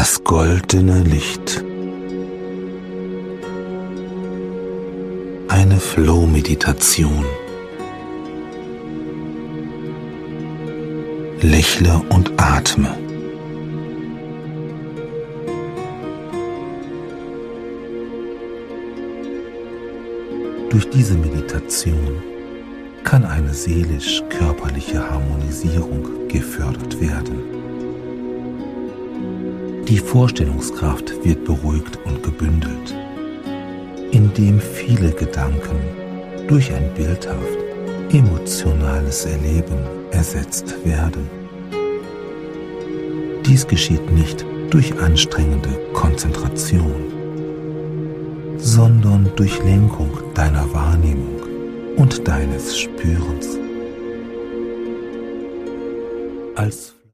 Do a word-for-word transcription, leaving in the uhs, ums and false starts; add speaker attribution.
Speaker 1: Das goldene Licht. Eine Flow-Meditation. Lächle und atme. Durch diese Meditation kann eine seelisch-körperliche Harmonisierung gefördert werden. Die Vorstellungskraft wird beruhigt und gebündelt, indem viele Gedanken durch ein bildhaft emotionales Erleben ersetzt werden. Dies geschieht nicht durch anstrengende Konzentration, sondern durch Lenkung deiner Wahrnehmung und deines Spürens. Als